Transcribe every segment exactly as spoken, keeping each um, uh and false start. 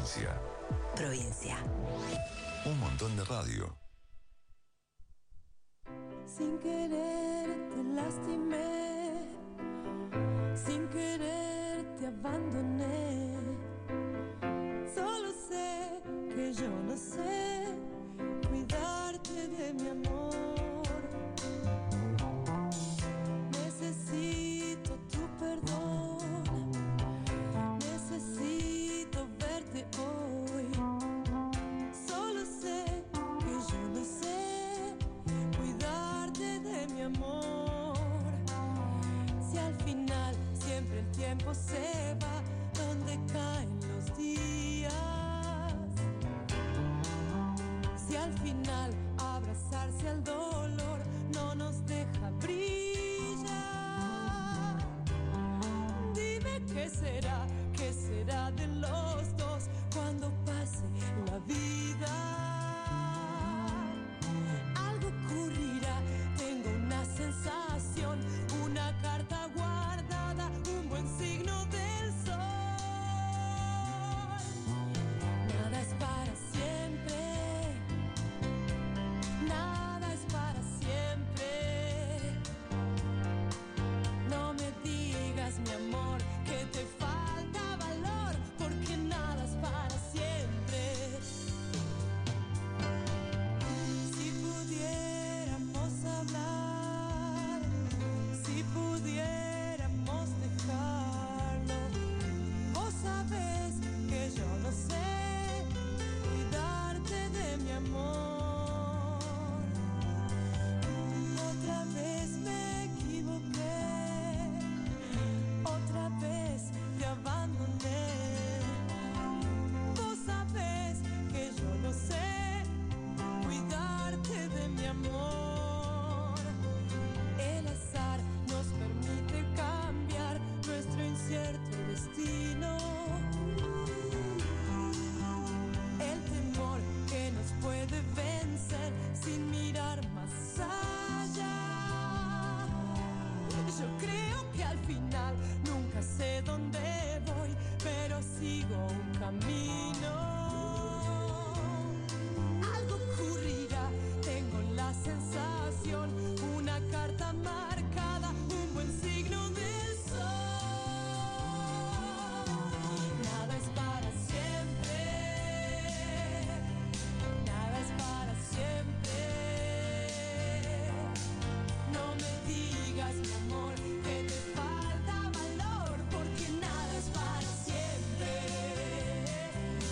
Provincia. Provincia. Un montón de radio. Sin querer te lastimé, sin querer te abandoné. Solo sé que yo no sé cuidarte de mi amor. Necesito tu perdón, necesito verte hoy. Solo sé que yo no sé cuidarte de mi amor. Si al final siempre el tiempo se va donde caen los días. Si al final abrazarse al dolor no nos deja brillar. Dime qué será, qué será de los dos cuando pase la vida. Algo ocurrirá, tengo una sensación, una carta guardada, un buen signo del sol. Nada es para siempre, nada es para siempre. No me digas, mi amor, que te falta valor, porque nada es para siempre. Si pudiéramos hablar, si pudiéramos dejarlo. Vos sabés que yo no sé cuidarte de mi amor. Otra vez me equivoqué, otra vez te abandoné. Vos sabés que yo no sé cuidarte de mi amor. El azar nos permite cambiar nuestro incierto destino. El temor que nos puede vencer sin mirar más allá. Yo creo que al final nunca sé dónde voy, pero sigo un camino. Algo ocurrirá, tengo la sensación, una carta marcada, un buen signo del sol. Nada es para siempre, nada es para siempre. No me digas, mi amor, que te falta valor, porque nada es para siempre.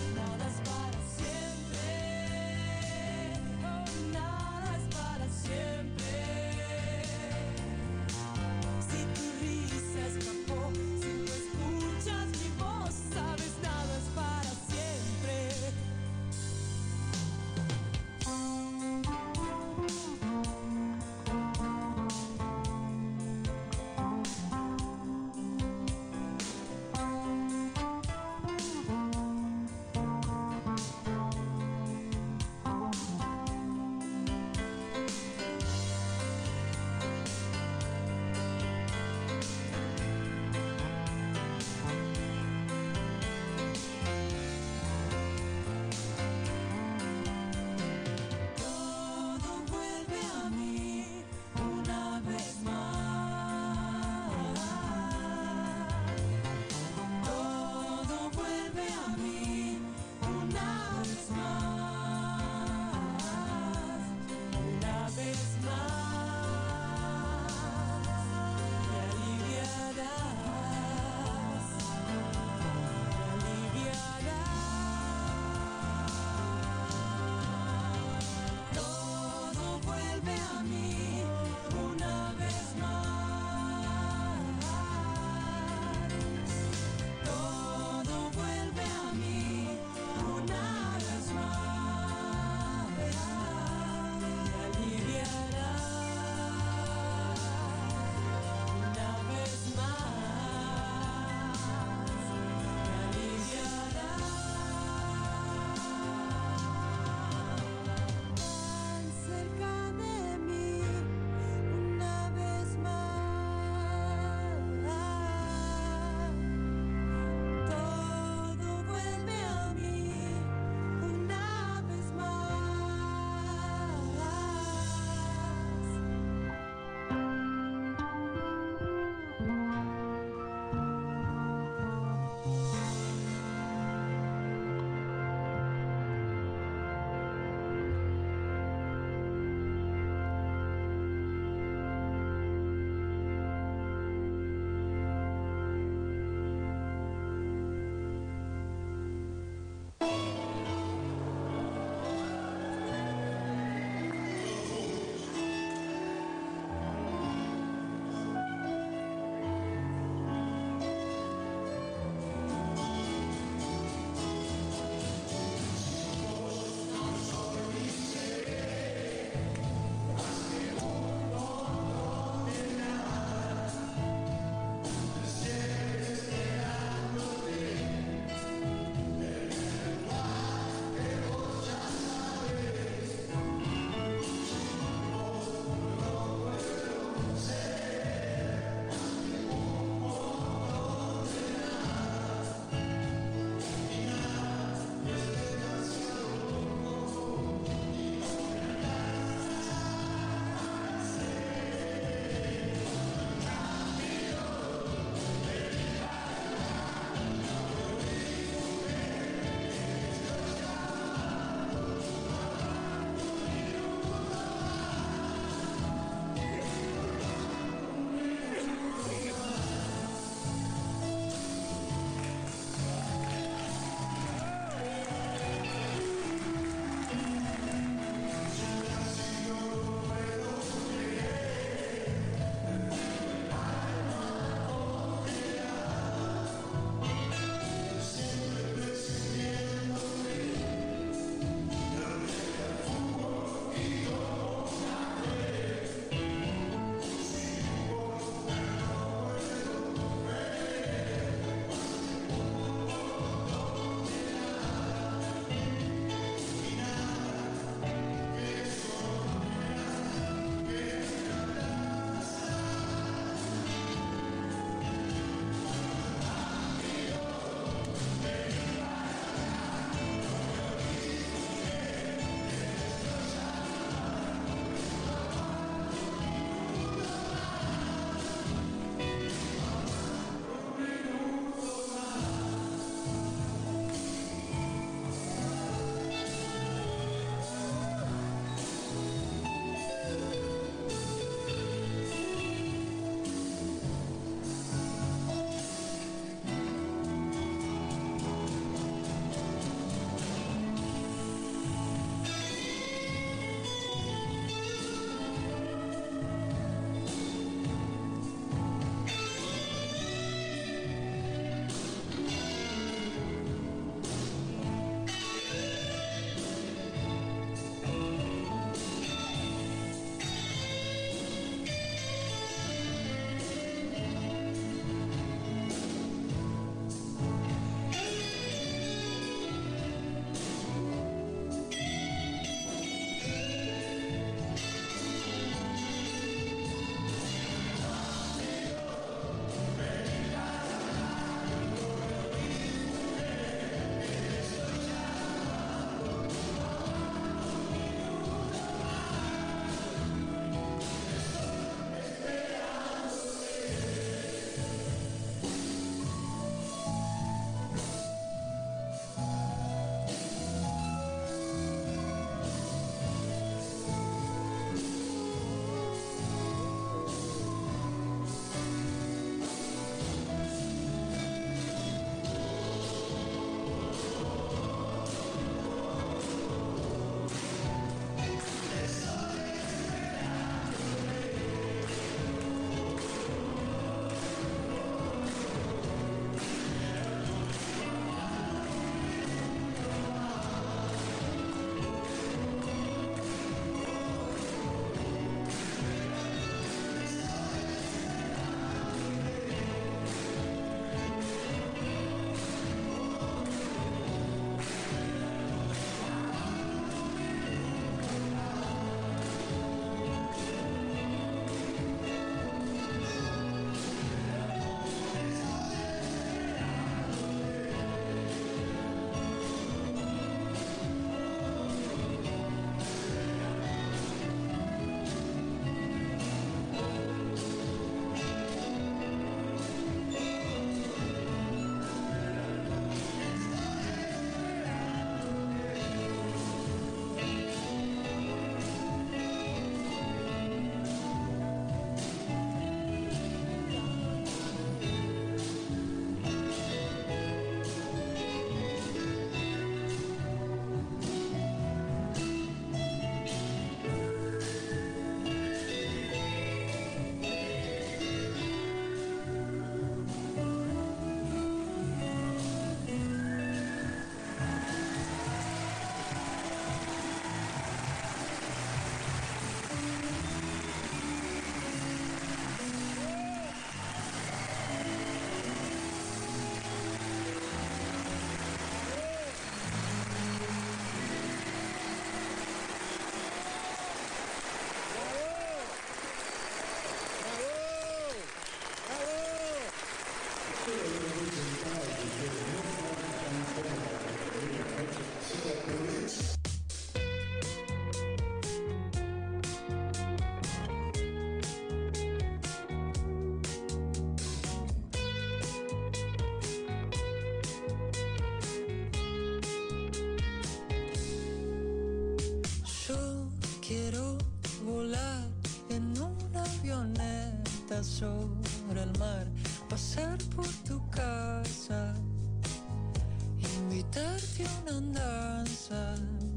sobre el mar, pasar por tu casa, invitarte a una andanza.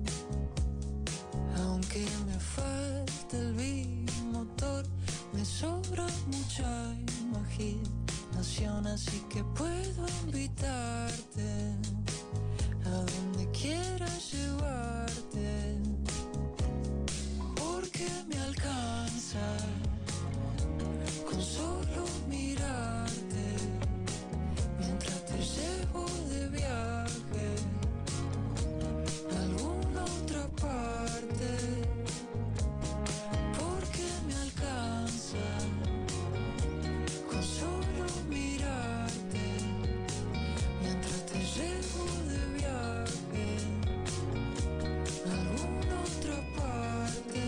Aunque me falte el bimotor, me sobra mucha imaginación, así que puedo invitarte a donde quieras llevarte, porque me alcanza con solo mirarte, mientras te llevo de viaje a alguna otra parte, porque me alcanza con solo mirarte, mientras te llevo de viaje a alguna otra parte.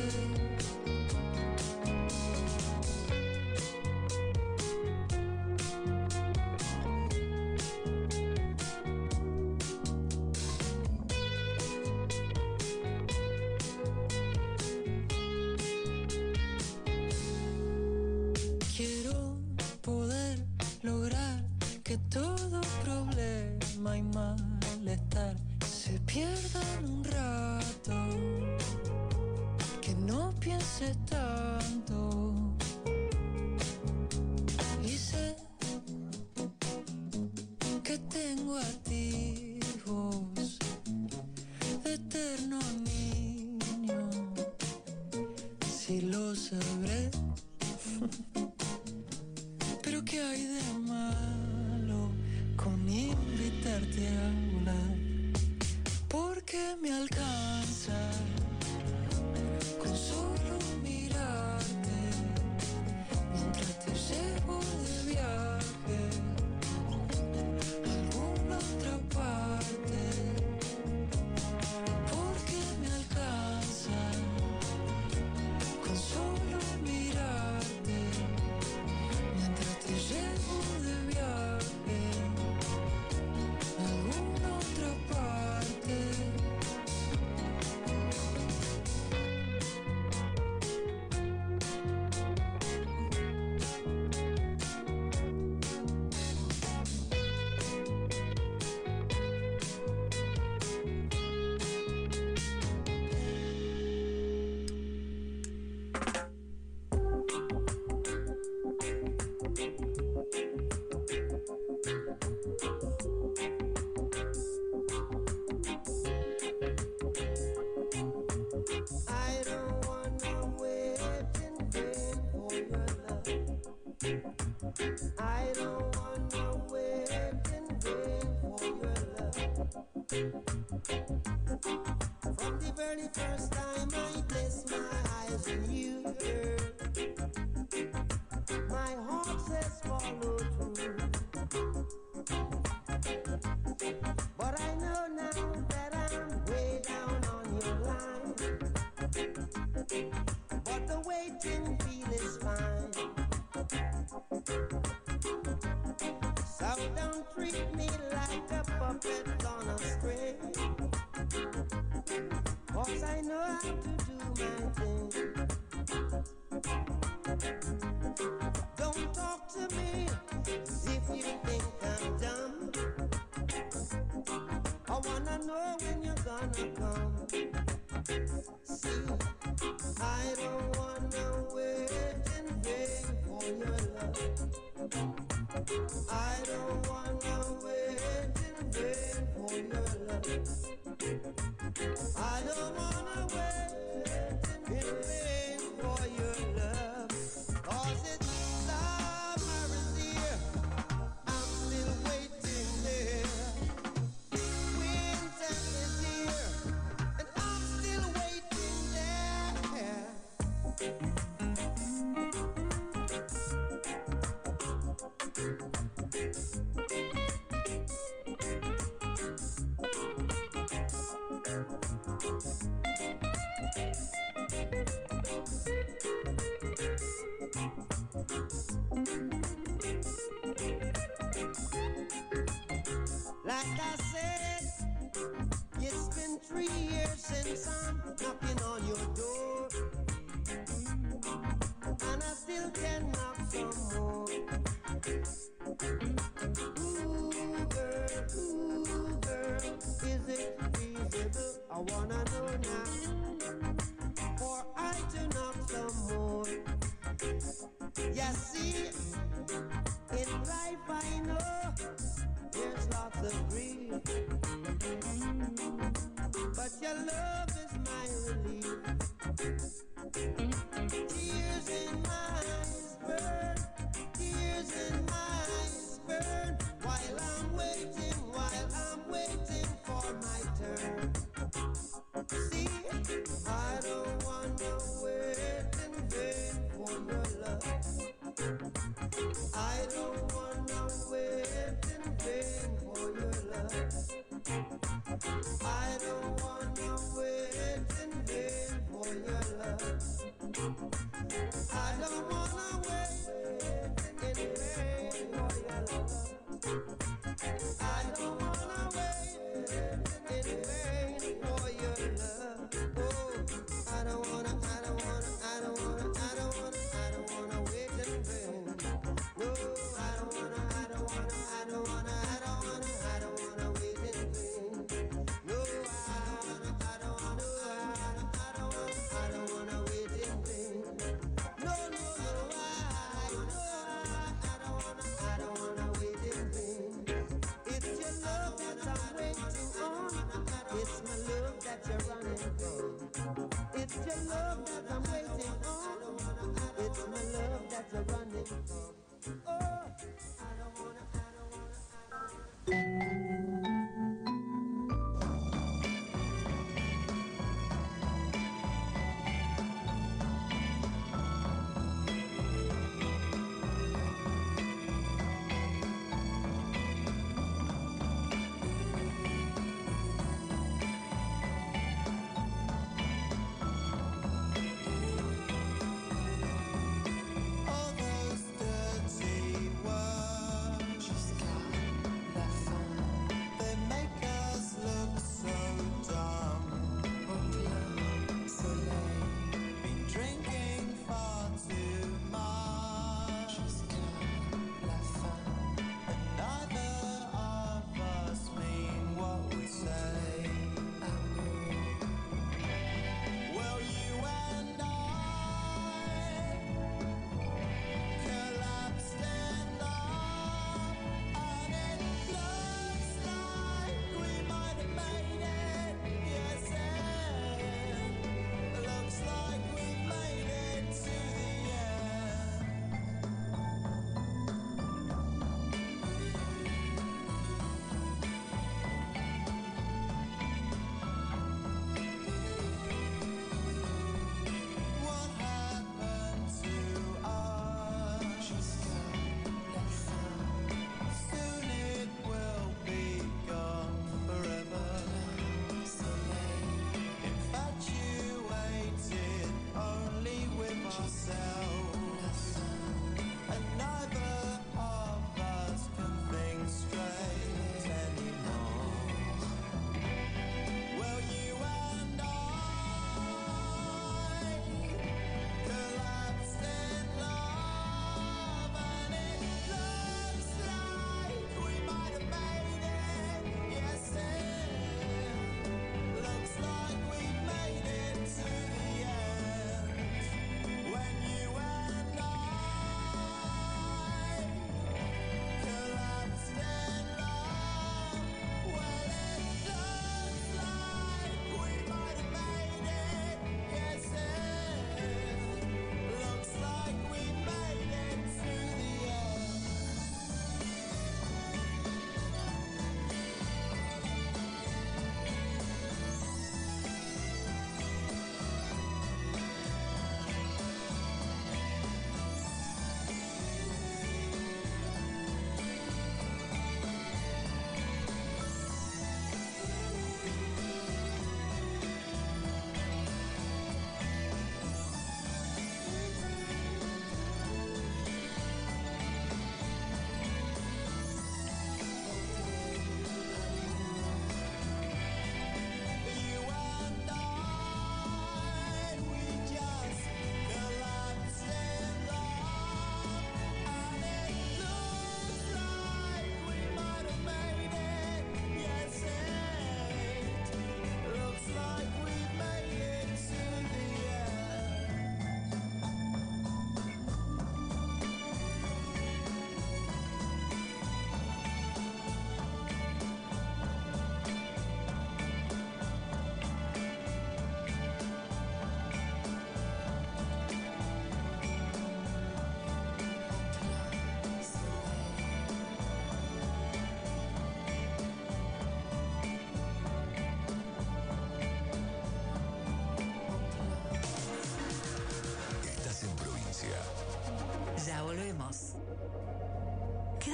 Quiero poder lograr que todo problema y malestar se pierdan un rato, que no pienses tanto. Y sé que tengo a ti, vos, de eterno niño, si lo sabré. Pero ¿qué hay de malo con invitarte a volar? Porque me alcanza con solo mirarte, mientras te llevo de viaje a alguna otra parte. Porque me alcanza con solo mirarte, mientras te llevo de viaje a alguna otra parte. I don't wanna wait in vain for your love. I don't wanna wait in vain for your love. From the very first time I placed my eyes on you, girl, my heart says follow through. But I know now that I'm way down on your line. But the waiting feel is fine. So don't treat me like a puppet on a string, 'cause I know how to do my thing. Don't talk to me as if you think I'm dumb. I wanna know when you're gonna come. See, I don't wanna wait in vain for your love. I don't wanna wait in vain for your love. I don't wanna wait in vain for your love. 'Cause it's summer is here, I'm still waiting there. Winter is here, and I'm still waiting there. is it feasible? I wanna know now, for I to knock some more. You see, in life I know there's lots of grief, but your love is my relief. Tears in my eyes burn, tears in my eyes burn, while I'm waiting, while I'm waiting for my turn. See, I don't wanna wait in vain for your love. I don't wanna wait in vain for your love. I don't wanna wait in vain for your love. I don't wanna wait in vain for your love. I don't wanna wait in vain for your love. Oh, I don't wanna, I don't wanna, I don't wanna, I don't wanna, I don't wanna wait in vain. No, I don't wanna, I don't wanna, I don't wanna, I don't wanna, I don't wanna wait in vain. No, I don't wanna, I don't wanna, I don't wanna, I don't wanna wait in vain. No, no, no, I, no, I, I don't wanna, I don't wanna wait in vain. It's your love.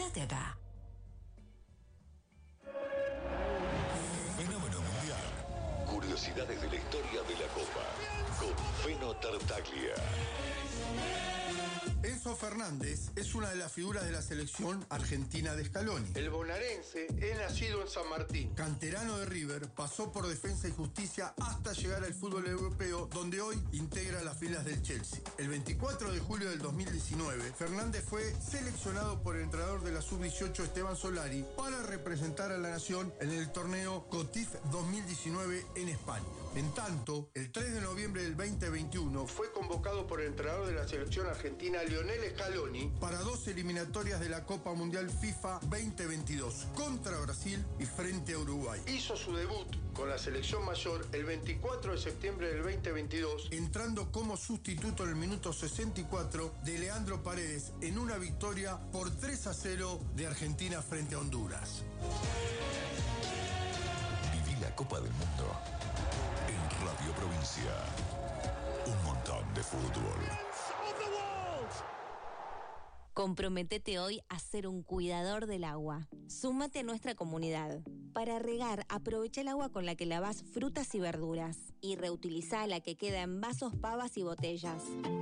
Quédate acá. Fenómeno mundial. Curiosidades de la historia de la Copa. Con Feno Tartaglia. Enzo Fernández es una de las figuras de la selección argentina de Scaloni. El bonaerense es nacido en San Martín. Canterano de River, pasó por Defensa y Justicia hasta llegar al fútbol europeo, donde hoy integra las filas del Chelsea. El veinticuatro de julio del dos mil diecinueve, Fernández fue seleccionado por el entrenador de la sub dieciocho Esteban Solari para representar a la nación en el torneo COTIF dos mil diecinueve en España. En tanto, el tres de noviembre del veinte veintiuno fue convocado por el entrenador de la selección argentina Lionel Scaloni para dos eliminatorias de la Copa Mundial FIFA veinte veintidós contra Brasil y frente a Uruguay. Hizo su debut con la selección mayor el veinticuatro de septiembre del veinte veintidós, entrando como sustituto en el minuto sesenta y cuatro de Leandro Paredes en una victoria por tres a cero de Argentina frente a Honduras. Viví la Copa del Mundo en Radio Provincia. Un montón de fútbol. Comprométete hoy a ser un cuidador del agua. Súmate a nuestra comunidad. Para regar, aprovecha el agua con la que lavas frutas y verduras y reutiliza la que queda en vasos, pavas y botellas.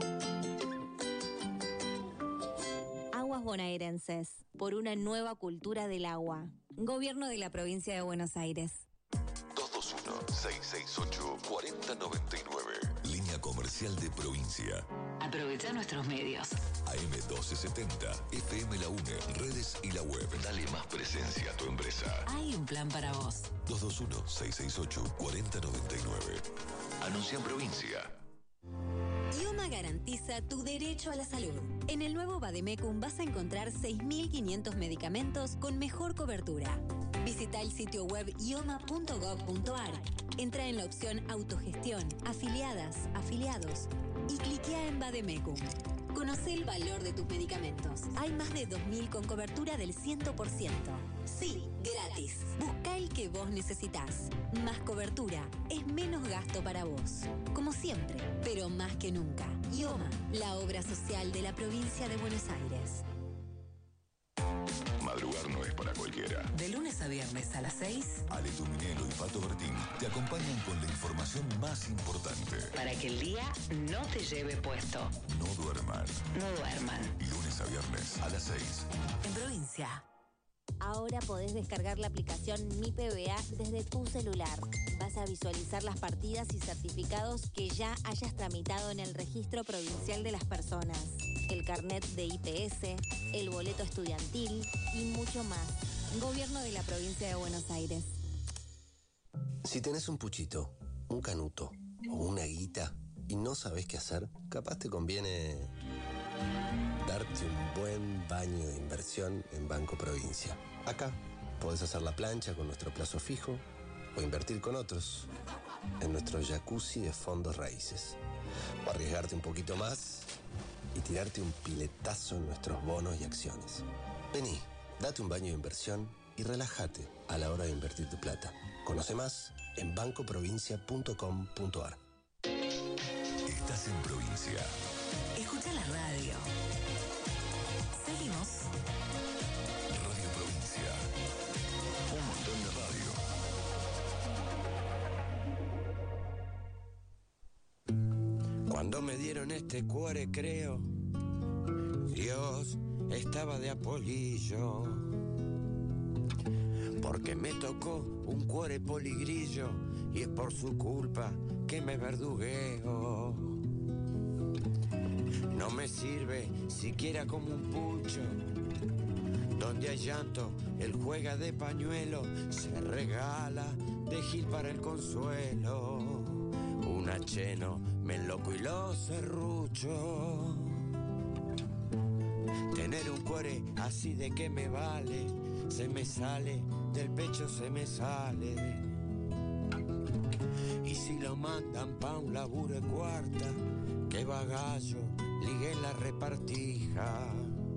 Aguas bonaerenses, por una nueva cultura del agua. Gobierno de la Provincia de Buenos Aires. dos dos uno, seis seis ocho, cuatro cero nueve nueve. Línea comercial de Provincia. Aprovecha nuestros medios. A M doce setenta, F M La UNE, redes y la web. Dale más presencia a tu empresa. Hay un plan para vos. dos dos uno, seis seis ocho, cuatro cero nueve nueve. Anuncia en Provincia. IOMA garantiza tu derecho a la salud. En el nuevo Vademecum vas a encontrar seis mil quinientos medicamentos con mejor cobertura. Visita el sitio web ioma punto gob punto ar. Entra en la opción Autogestión, Afiliadas, Afiliados y cliquea en Vademecum. Conoce el valor de tus medicamentos. Hay más de dos mil con cobertura del cien por ciento. Sí, gratis. Busca el que vos necesitas. Más cobertura es menos gasto para vos. Como siempre, pero más que nunca. IOMA, la obra social de la provincia de Buenos Aires. Madrugar no es para cualquiera. De lunes a viernes a las seis. Ale Tuminelo y Pato Bertín te acompañan con la información más importante. Para que el día no te lleve puesto. No duerman. No duerman. Lunes a viernes a las seis. En Provincia. Ahora podés descargar la aplicación Mi P B A desde tu celular. Vas a visualizar las partidas y certificados que ya hayas tramitado en el Registro Provincial de las Personas, el carnet de I P S, el boleto estudiantil y mucho más. Gobierno de la Provincia de Buenos Aires. Si tenés un puchito, un canuto o una guita y no sabés qué hacer, capaz te conviene darte un buen baño de inversión en Banco Provincia. Acá podés hacer la plancha con nuestro plazo fijo o invertir con otros en nuestro jacuzzi de fondos raíces. O arriesgarte un poquito más y tirarte un piletazo en nuestros bonos y acciones. Vení, date un baño de inversión y relájate a la hora de invertir tu plata. Conoce más en banco provincia punto com punto ar. Estás en Provincia. Escucha la radio. Seguimos. Radio Provincia. Un montón de radio. Cuando me dieron este cuore, creo, Dios estaba de apolillo. Porque me tocó un cuore poligrillo y es por su culpa que me verdugueo. No me sirve siquiera como un pucho. Donde hay llanto, él juega de pañuelo, se regala de gil para el consuelo. Un acheno, me enloco y lo serrucho. Tener un cuore así de que me vale, se me sale, del pecho se me sale. Y si lo mandan pa' un laburo de cuarta, que bagallo, ligué la repartija.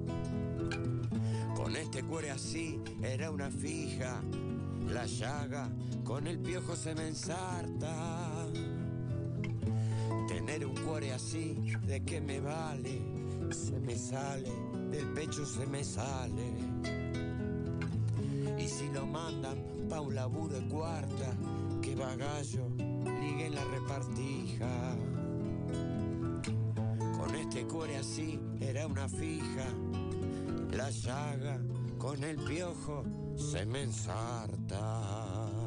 Con este cuore así era una fija, la llaga con el piojo se me ensarta. Tener un cuore así, ¿de qué me vale? Se me sale, del pecho se me sale. si lo mandan pa' un laburo de cuarta, que va gallo, ligue en la repartija. Con este cuore así era una fija, la llaga con el piojo se me ensarta.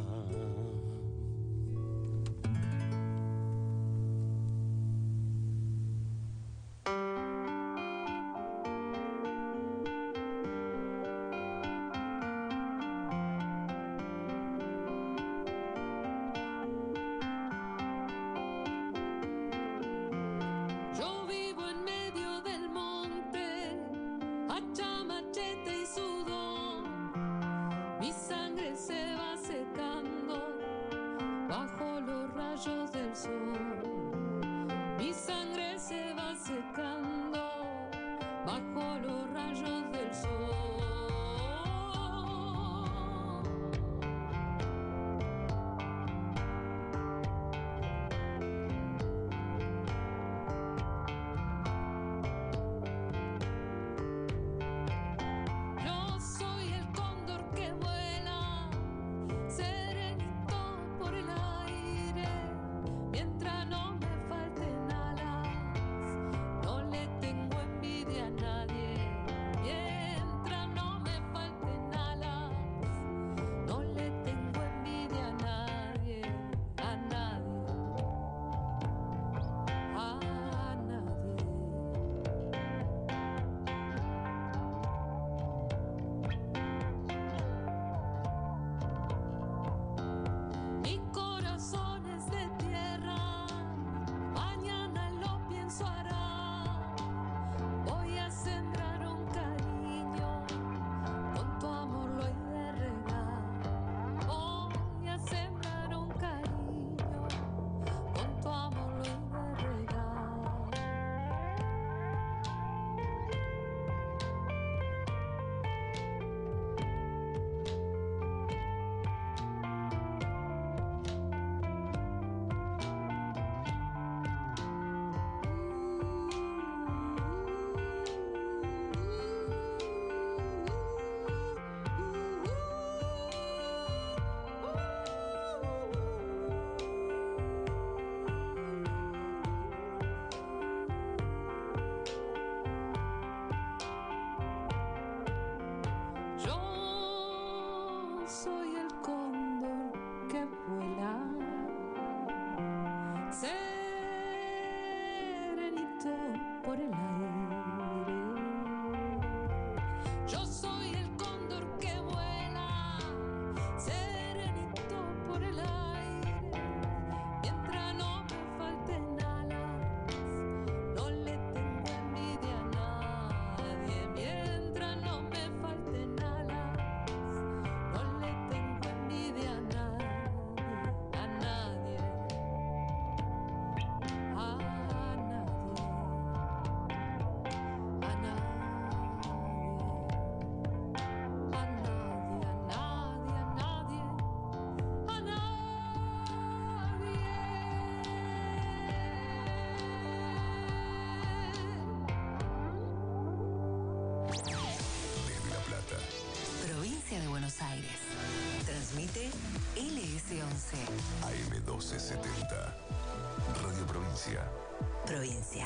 Transmite L S once. A M doce setenta. Radio Provincia. Provincia.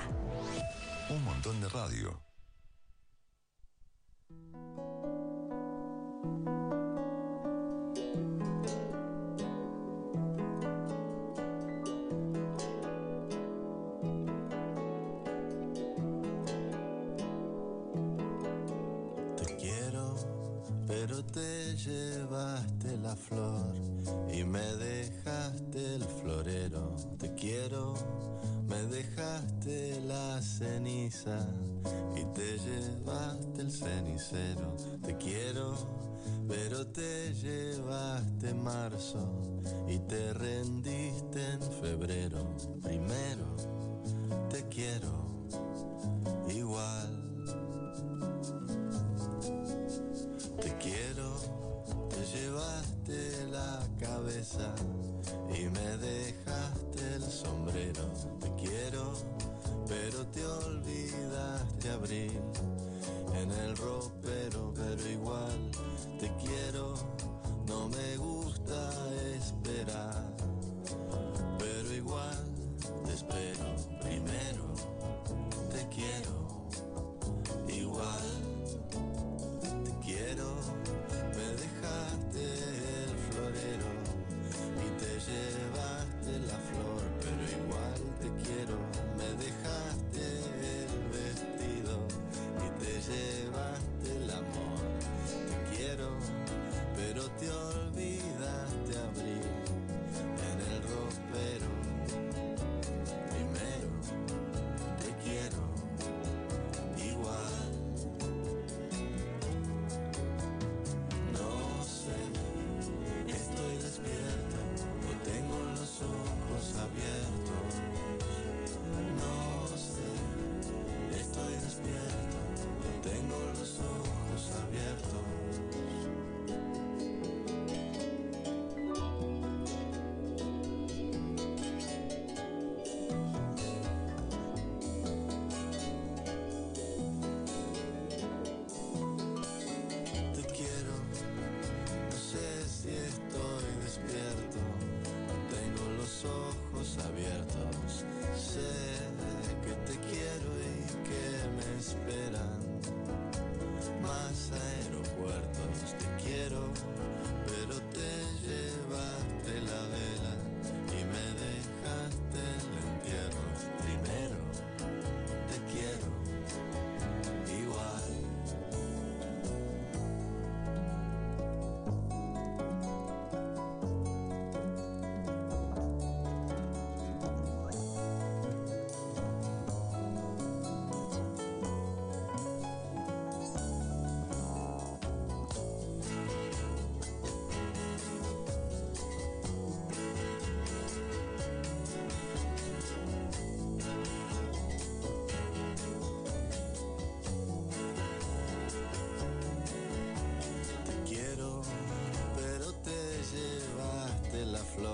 Un montón de radio. Llevaste la flor y me dejaste el florero. Te quiero, me dejaste la ceniza y te llevaste el cenicero. Te quiero, pero te llevaste marzo y te rendiste en febrero. Primero, te quiero igual. Te quiero, te llevaste la cabeza y me dejaste el sombrero. Te quiero, pero te olvidaste abril en el ropero, pero igual te quiero,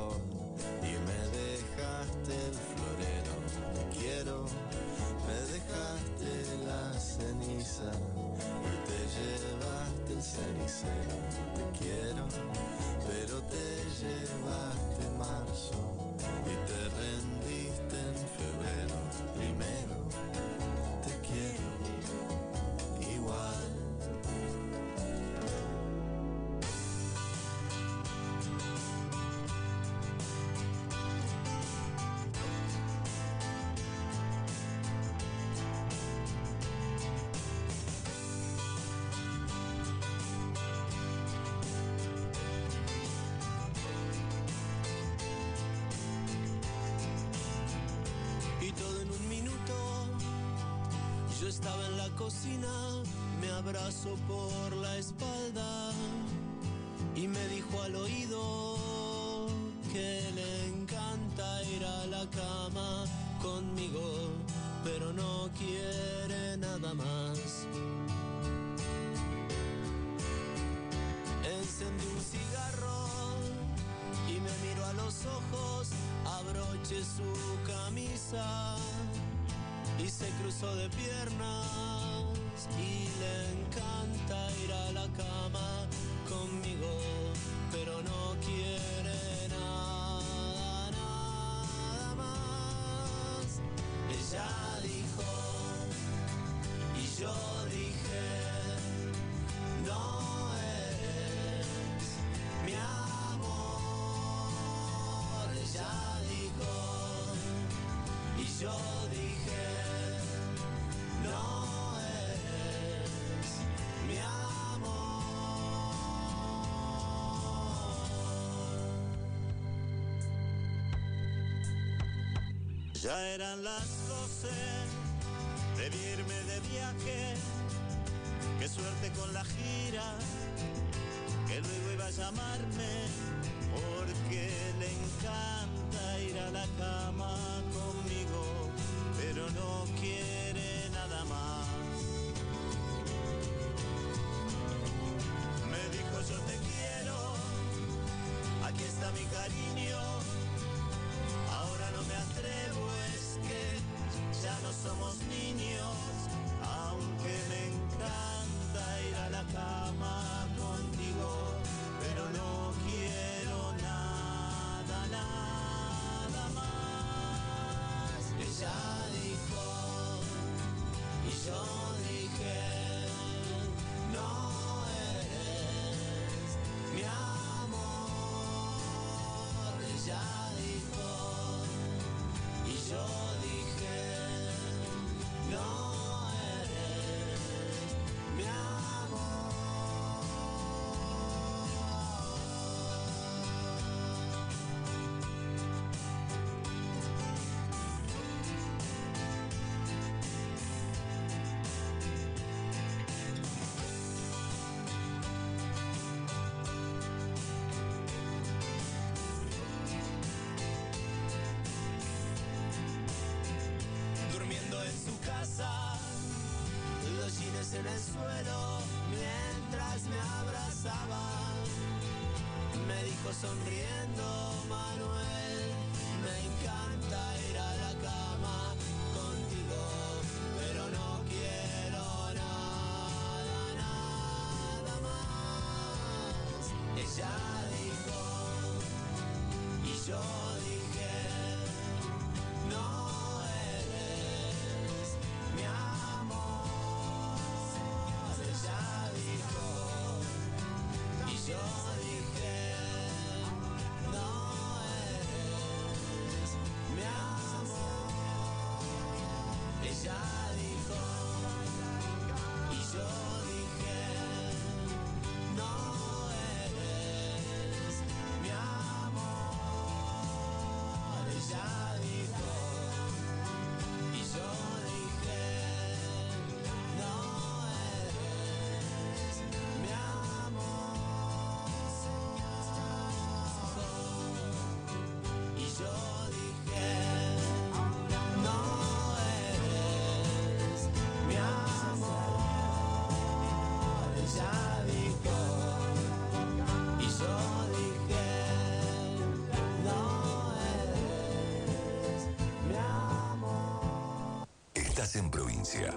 flor y me dejaste el florero. Te quiero, me dejaste la ceniza y te llevaste el cenicero. Te quiero, pero te llevaste marzo y te rendiste en febrero. Primero te quiero igual. Estaba en la cocina, me abrazó por la espalda y me dijo al oído que le encanta ir a la cama conmigo, pero no quiere nada más. Encendí un cigarro y me miró a los ojos, abroché su camisa y se cruzó de piernas y le encanta ir a la cama conmigo, pero no quiere nada, nada más. Ella dijo y yo dije, no eres mi amor. Ella dijo y yo dije, no eres mi amor. Ya eran las doce, debí irme de viaje. Qué suerte con la gira, que luego iba a llamarme, porque le encanta ir a la cama conmigo, pero no quiere nada más. Me dijo yo te quiero, aquí está mi cariño, ahora no me atrevo, es que ya no somos niños, aunque me encanta ir a la cama contigo, pero no quiero nada, nada más. Ella dijo y yo dije, no eres mi amor. Ella dijo y yo dije, no eres mi amor. Durmiendo en su casa, los jeans en el suelo, mientras me abrazaba, me dijo sonriendo, Manuel, me encanta ir a la cama contigo, pero no quiero nada, nada más. Ella dijo y yo dije, no eres mi amor. Ella dijo y yo dije, no eres Estás en provincia.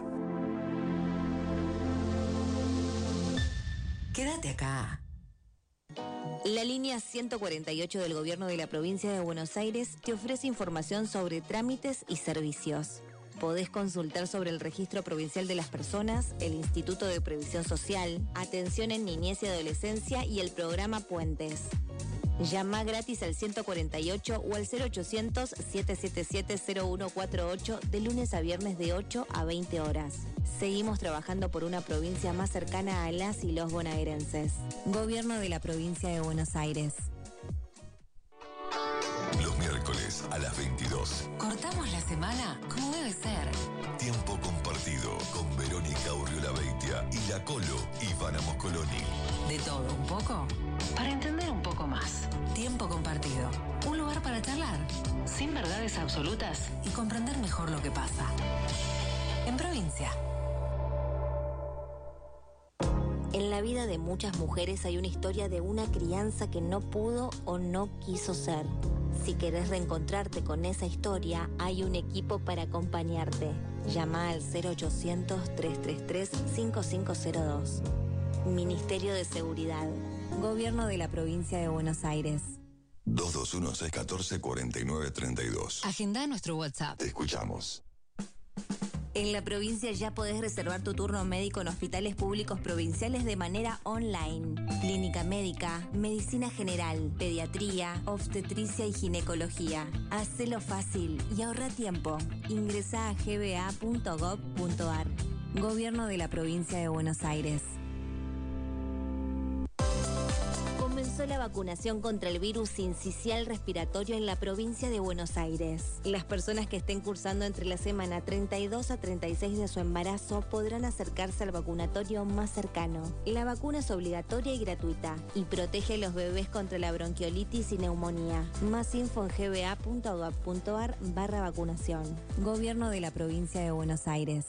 Quédate acá. La línea ciento cuarenta y ocho del Gobierno de la Provincia de Buenos Aires te ofrece información sobre trámites y servicios. Podés consultar sobre el Registro Provincial de las Personas, el Instituto de Previsión Social, Atención en Niñez y Adolescencia y el programa Puentes. Llama gratis al ciento cuarenta y ocho o al cero ochocientos, siete siete siete, cero uno cuatro ocho de lunes a viernes de ocho a veinte horas. Seguimos trabajando por una provincia más cercana a las y los bonaerenses. Gobierno de la Provincia de Buenos Aires. Los miércoles a las veintidós. Cortamos la semana como debe ser. Tiempo compartido con Verónica Urriolabeitia y la Colo Ivana Moscoloni. De todo un poco, para entender un poco más. Tiempo compartido. Un lugar para charlar, sin verdades absolutas y comprender mejor lo que pasa. En provincia. En la vida de muchas mujeres hay una historia de una crianza que no pudo o no quiso ser. Si querés reencontrarte con esa historia, hay un equipo para acompañarte. Llama al cero ochocientos, tres tres tres, cinco cinco cero dos. Ministerio de Seguridad. Gobierno de la Provincia de Buenos Aires. dos dos uno, seis uno cuatro, cuatro nueve tres dos. Agenda nuestro WhatsApp. Te escuchamos. En la provincia ya podés reservar tu turno médico en hospitales públicos provinciales de manera online. Clínica médica, medicina general, pediatría, obstetricia y ginecología. Hacelo fácil y ahorra tiempo. Ingresa a g b a punto gob punto a r. Gobierno de la Provincia de Buenos Aires. Comenzó la vacunación contra el virus sincicial respiratorio en la provincia de Buenos Aires. Las personas que estén cursando entre la semana treinta y dos a treinta y seis de su embarazo podrán acercarse al vacunatorio más cercano. La vacuna es obligatoria y gratuita y protege a los bebés contra la bronquiolitis y neumonía. Más info en g b a punto gob punto a r barra vacunación. Gobierno de la Provincia de Buenos Aires.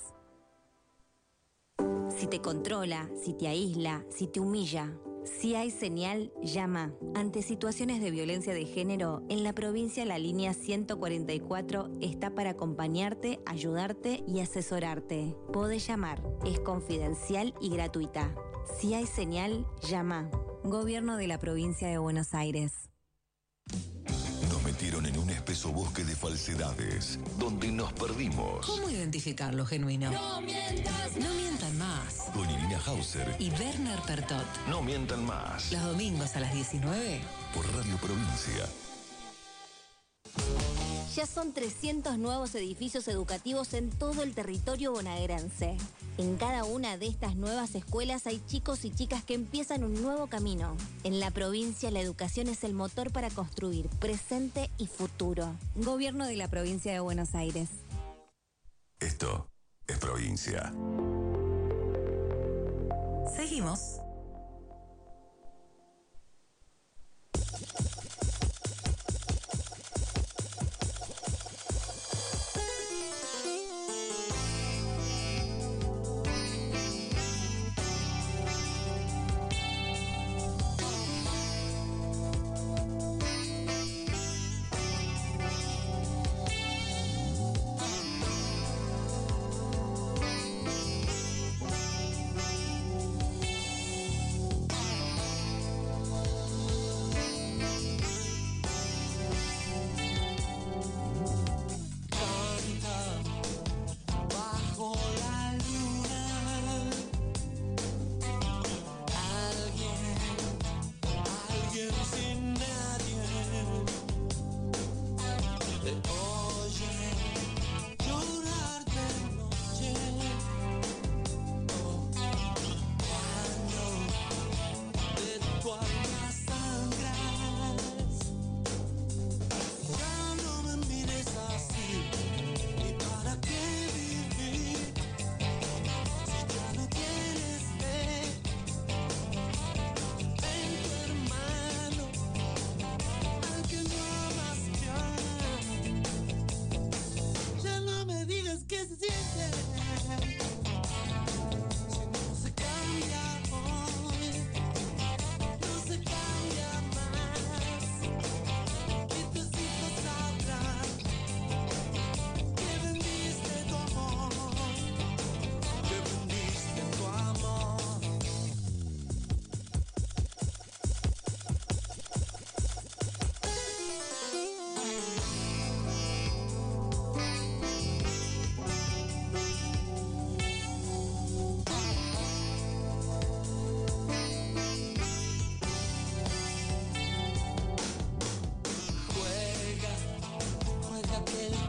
Si te controla, si te aísla, si te humilla, si hay señal, llama. Ante situaciones de violencia de género, en la provincia la línea ciento cuarenta y cuatro está para acompañarte, ayudarte y asesorarte. Podés llamar, es confidencial y gratuita. Si hay señal, llama. Gobierno de la Provincia de Buenos Aires. Nos metieron en un espeso bosque de falsedades, donde nos perdimos. ¿Cómo identificar lo genuino? No mientas, no mientan más. Con Irina Hauser Y Werner Pertot. No mientan más. Los domingos a las diecinueve. Por Radio Provincia. Ya son trescientos nuevos edificios educativos en todo el territorio bonaerense. En cada una de estas nuevas escuelas hay chicos y chicas que empiezan un nuevo camino. En la provincia la educación es el motor para construir presente y futuro. Gobierno de la Provincia de Buenos Aires. Esto es provincia. Seguimos.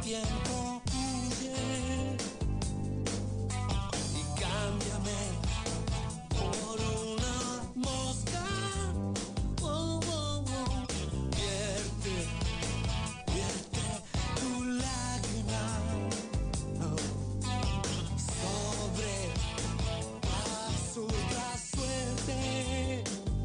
tiempo huye y cámbiame por una mosca. Oh, oh, oh. Vierte, vierte tu lágrima oh, sobre azul suerte.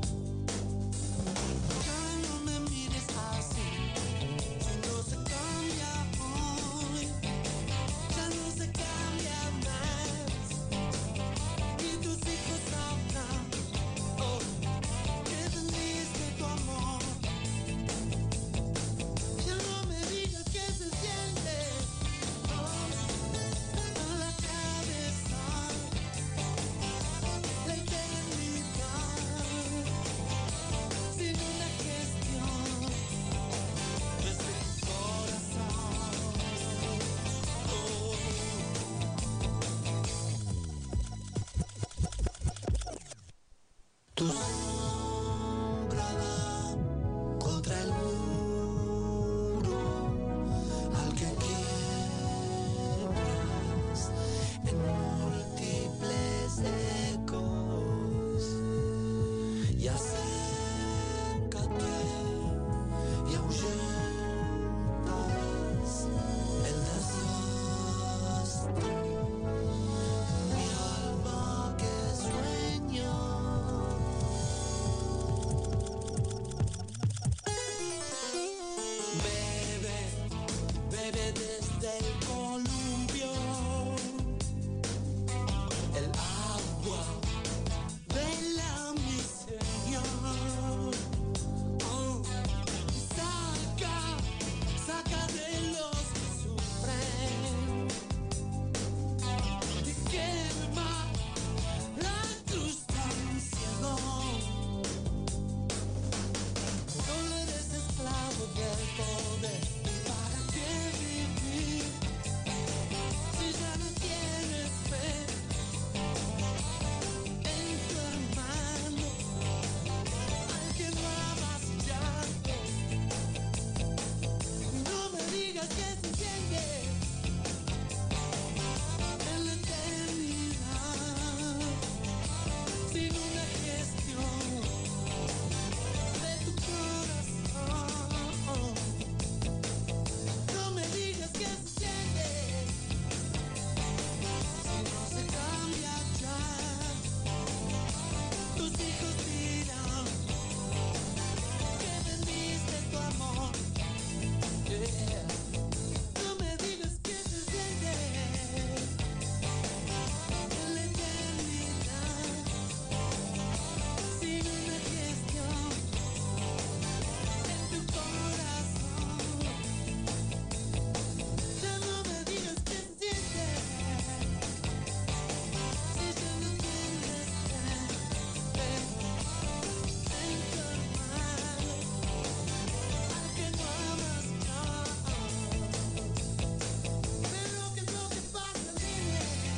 Ya no me mires así, si no se cambia hoy, ya no se cambia más. Y tus hijos sabrán oh, que vendiste tu amor. Ya no me digas que se siente oh, a la cabeza la eternidad sin una gestión desde tu corazón. Oh. Tu sombra va contra el muro al que quiebras en múltiples ecos y acércate y ahuyentas el desastre. Mi alma que sueña bebe, bebe desde el columpio el agua de la miseria. Oh, saca, saca de los que sufren y quema la cruz tan ciego. Solo eres esclavo del poder. ¿Para qué vivir si ya no tienes fe en tu hermano al que no amas ya? No me digas que se siente en la eternidad sin una gestión de tu corazón. No me digas que se siente si no se cambia ya. Tus hijos dirán que vendiste tu amor. Yeah. No me digas que se siente en la eternidad sin una gestión en tu corazón. Ya no me digas que se siente si ya no tienes fe en tu hermano al que no amas ya. Pero ¿qué es lo que pasa, dime?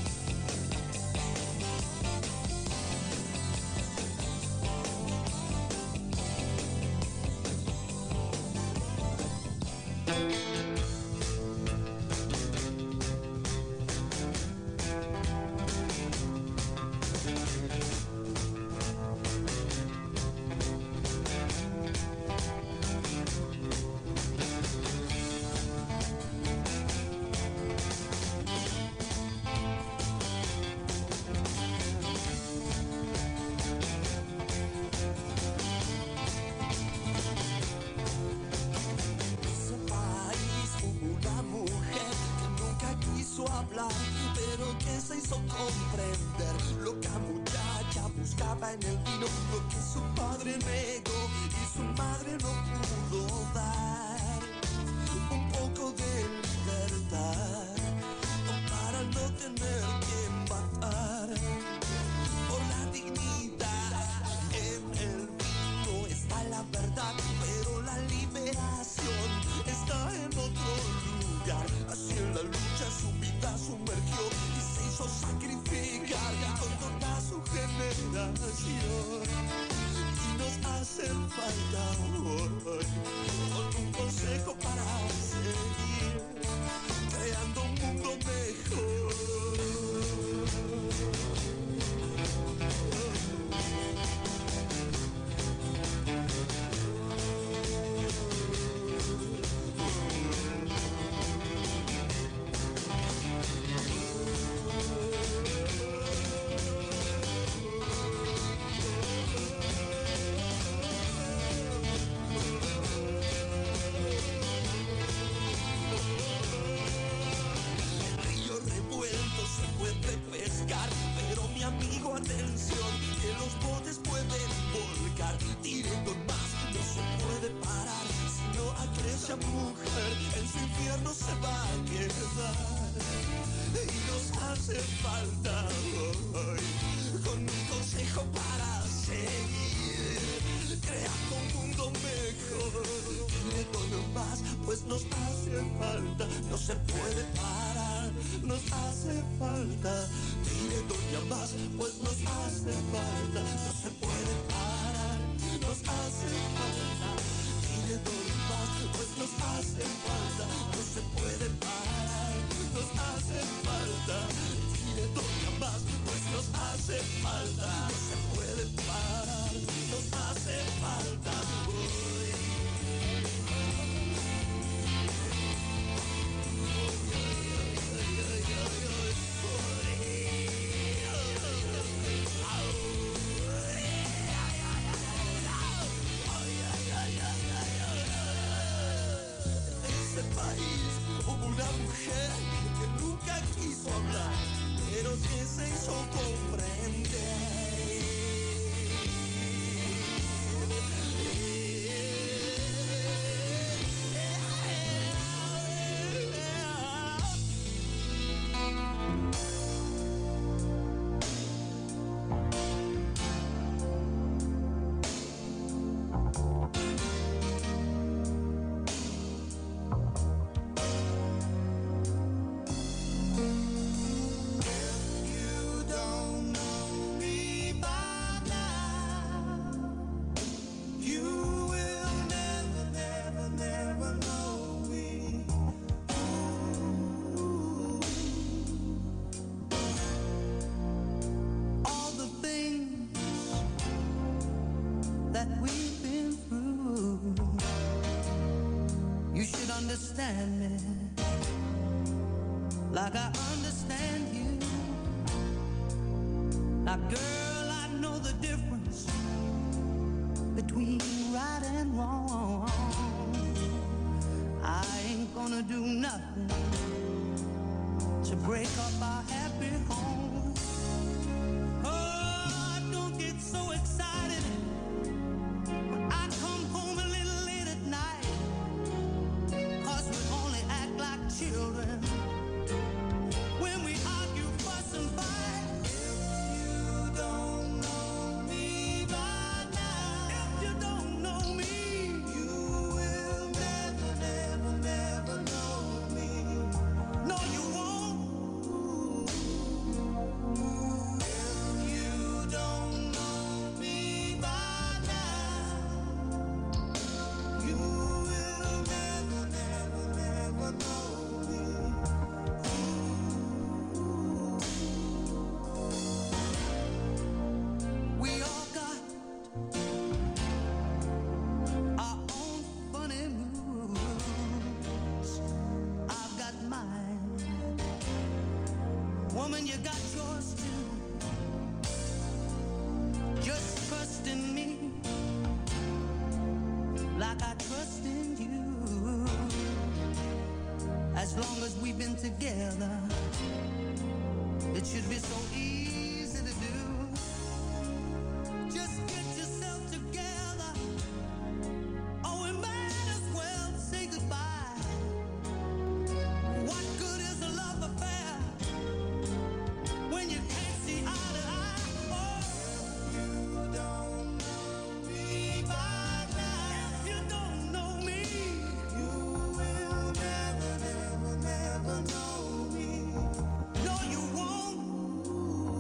Ese país hubo una mujer que nunca quiso hablar, pero que se hizo comprender. Loca muchacha buscaba en el vino lo que su padre negó y su madre no pudo dar. Un poco de libertad para no tener que matar. Por la dignidad en el vino está la verdad, pero la liberación está en otro lugar. Así en la lucha su vida sumergió y se hizo sacrificar con toda su generación. Y nos hacen falta hoy con un consejo para seguir. en su infierno se va a quedar. Y nos hace falta hoy, con un consejo para seguir, creando un mundo mejor. Dile todo más, pues nos hace falta, no se puede parar, nos hace falta. Dile doña más, pues nos hace falta, no se puede parar, nos hace falta. Dile doña más, pues nos hace falta, no se puede parar, nos hace falta. Dile doña más, pues nos hace falta, no se puede parar, nos hace falta hoy. Ese país hubo una mujer que nunca quiso hablar, pero que se hizo comprender. Understand me like I understand you. Now, girl, I know the difference between right and wrong. I ain't gonna do nothing to break up our happy home. Oh, don't get so excited when I come home a little late at night. Children, when we argue, fuss and fight. If you don't know me by now, if you don't know me, you will never, never, never know me. No, you won't. If you don't know me by now, you will never, never, never know. Woman, you got yours too. Just trust in me like I trust in you. As long as we've been together, it should be so easy to do. Just get yourself together, or we might as well say goodbye. What good is a love affair when you can't see eye to eye? Oh, if you don't know me by now, if you don't know me, you will never, never, never know me. No, you won't.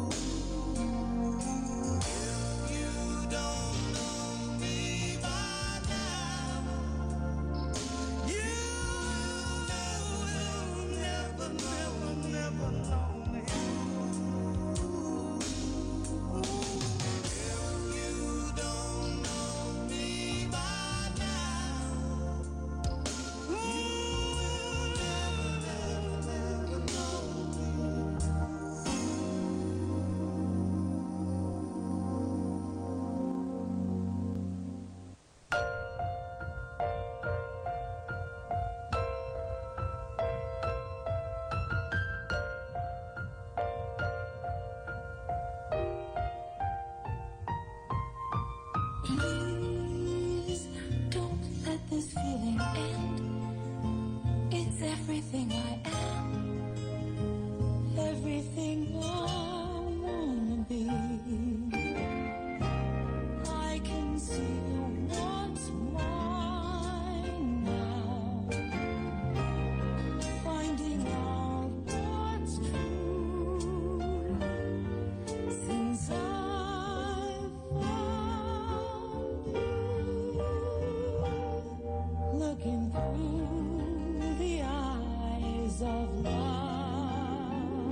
everything I am, everything I wanna be. I can see what's mine now, finding out what's true since I've found you. Looking through the eyes of love,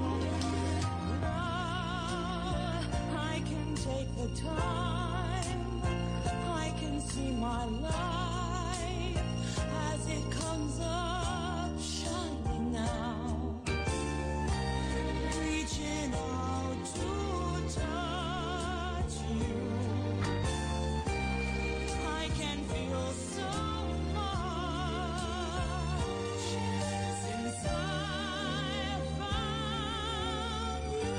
I can take the time, I can see my life as it comes up shining now, reaching out to touch you. I can feel so much since I found you.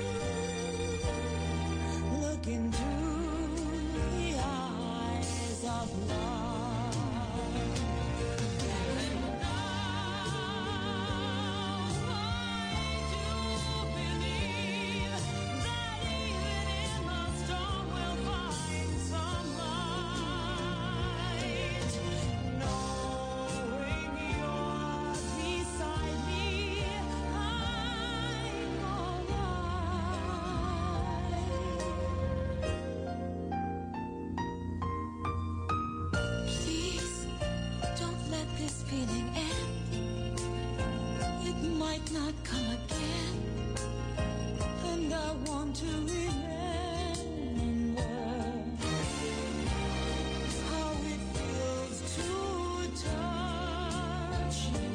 Looking through the eyes of love. And now I do believe that even in the storm we'll find some light. Knowing you're beside me, I'm alright. Please don't let this feeling end. It might not come again, and I want to remember how it feels to touch you,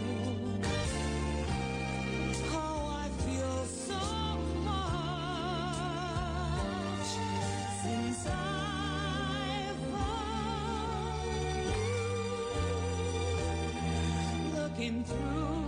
how I feel so much since I've found you. Looking through